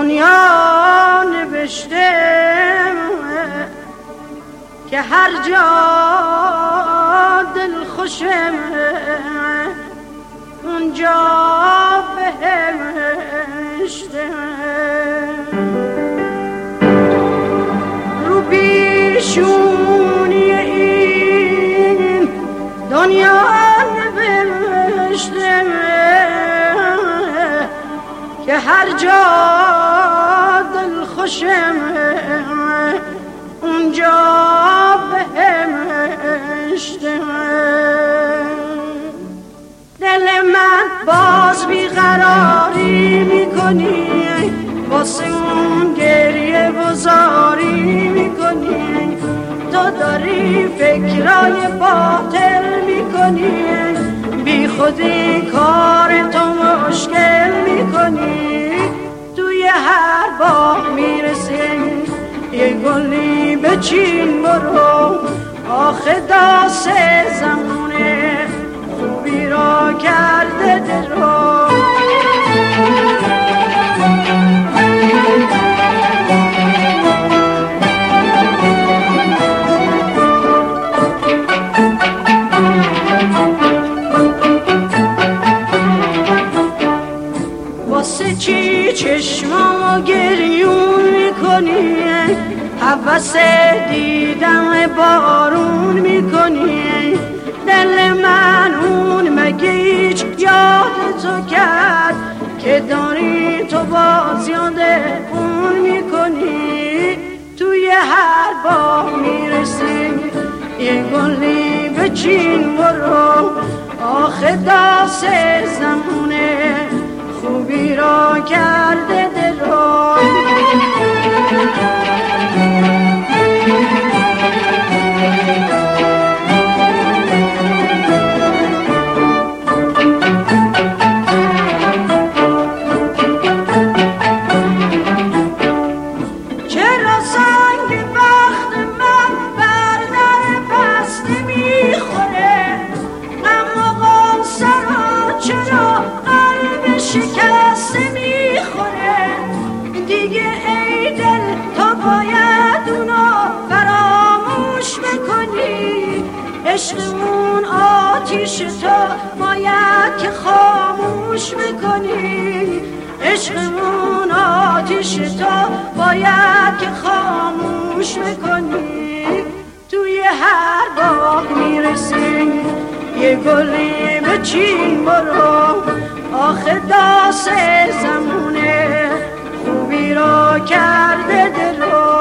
دنیا نوشته که هر جا دل خوشم اونجا بهشته. رو پیشونی این دنیا نوشته که هر جا دل خوشم اونجا بهشته. دل من باز بیقراری میکنی، واسه اون گریه و زاری میکنی. تو داری فکرای باطل میکنی، بی خودی کار تو مشکل میکنی. توی هر باغ میرسی یه گلی بچین برو، آخه داس زمونه خوبی را کرده دل رو. واسه چی چشمامو گریون میکنی، هوس دیدم بارون میکنی. دل من اون مگه هیچ یاد تو کرد که داری تو باز یاد اون میکنی. توی هر باغ میرسی یه گلی بچین برو، آخه داس زمونه خوبی را کرده دل رو. چرا سنگ بخت من بر در بسته میخوره، غم و غصه را چرا قلب شکسته میخوره. دیگه ای دل تو باید اونو فراموش بکنی، عشقمون آتیش تو باید که خاموش بکنی. عشقمون آتیش تو باید که خاموش بکنی. توی هر باغ میرسی یه گلی بچین برو، آخه داس زمونه خوبی را کرده دل رو.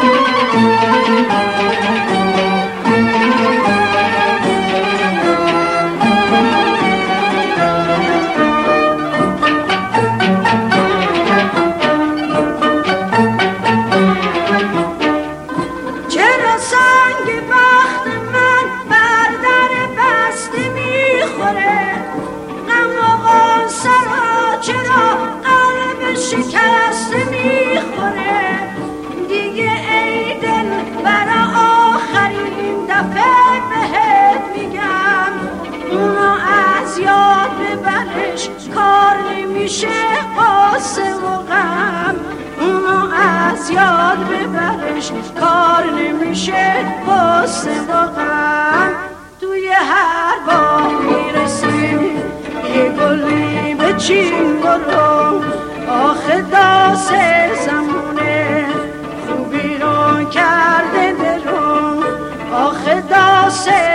چرا سنگ بخت من بر در بسته میخوره، غم و غصه را چرا قلب شکسته میخوره. دیگه ای دل برا آخرین دفعه بهت میگم، اونو از یاد ببرش کار نمیشه قصه و غم. اونو از یاد ببرش کار نمیشه قصه و غم. توی هر باغ میرسی یه گلی بچین برو، آخه داس زمونه خوبی رو کرده دل رو، آخه داس